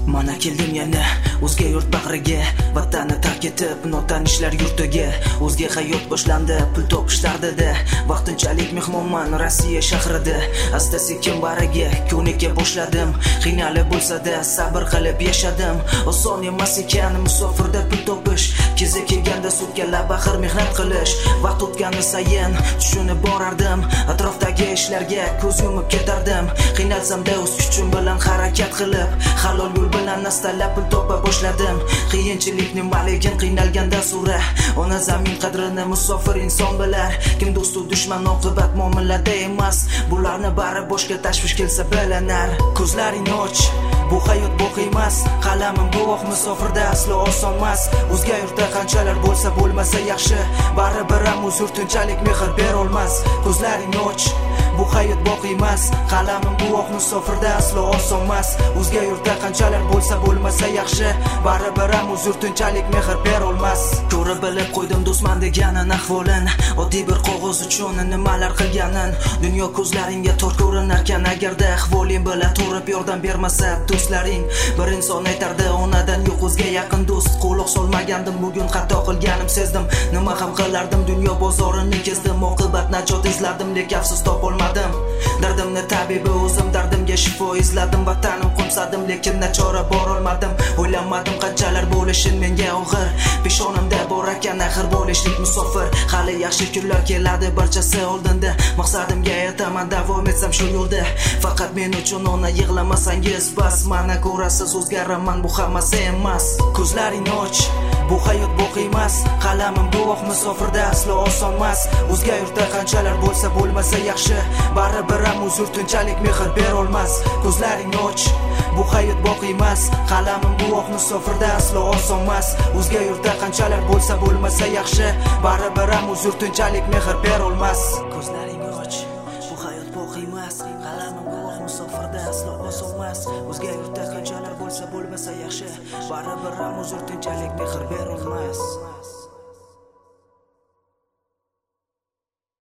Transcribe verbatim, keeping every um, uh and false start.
Mana keldim yana o'zga yurt bag'riga, vatanni tark etib notanishlar yurtiga. O'zga hayot boshlandi pul topishlardida, vaqtinchalik mehmonman Rossiya shahrida. Asta sekin bariga ko'nika boshladim, qiynalib bo'lsa-da sabr qilib yashadim. Oson emas ekan musofirda pul topish, kezi kelganda sutga baxir mehnat qilish. Vaqt o'tgani sayin tushunib borardim, atrofdagi ishlarga ko'z yumib ketardim. Qiynalsam-da o'z kuchim bilan harakat qilib, halol yo'l bilan astalab pul topa boshladim. Qiyinchilikni malikin qiynalganda sura, ona zamin qadrini musofir inson bilar. Kim do'stu dushman oqibat muomalada emas, bularni bari boshga tashvish kelsa bilinar. Ko'zlaring och, bu hayot boqiy emas, qalamim guvoh musofirda aslo oson emas. O'zga yurtda qanchalar bo'lsa bo'lmasa yaxshi, baribir ham o'z yurtinchalik mehr berolmas. Ko'zlaring och, bu hayot boqiy emas, qalamim guvoh musofirda aslo oson emas. O'zga yurtda qanchalar bo'lsa bo'lmasa yaxshi, baribir ham o'z yurtinchalik mehr berolmas. Ko'rib bilib qo'ydim do'stman deganin ahvolin, oddiy bir qog'oz uchun nimalar qilganin. Dunyo ko'zlaringga tor ko'rinarkan agarda ahvoling bilan to'rib yordam bermasa do'stlaring. Bir inson aytardi onadan yo'q o'zga yaqin do'st. Quloq solmagandim, bugun xato qilganim sezdim. Nima ham qilardim, dunyo bozorini kezdim. Oqibat najot izladim, lekin afsus topolmadim. Dardimni tabibi o'zim, dardimga shifo izladim. Vatanim qo'msadim, lekin nachora borolmadim. O'ylamadim qanchalar bo'lishi menga og'ir. Peshonamda bor ekan axir bo'lishlik musofir. Hali yaxshi kunlar keladi barchasi oldinda. Maqsadimga yetaman davom etsam shu yo'lda. Faqat men uchun ona yig'lamasangiz bas. Mana ko'rasiz o'zgaraman, bu hammasi emas. Ko'zlaring och, bu hayot boqiy emas, qalamim guvoh musofirda aslo oson emas. O'zga yurtda qanchalar bo'lsa bo'lmasa yaxshi, baribir ham o'z yurtinchalik mehr berolmas. Ko'zlaring och, bu hayot boqiy emas, qalamim guvoh musofirda aslo oson emas. O'zga yurtda qanchalar bo'lsa bo'lmasa yaxshi, baribir ham o'z yurtinchalik mehr berolmas. Ko'zlaring och, bu hayot boqiy emas, qalamim guvoh musofirda aslo oson emas. O'zga yurtda qanchalar bo'lsa bo'lmasa yaxshi, baribir ham o'z yurtinchalik mehr berolmas.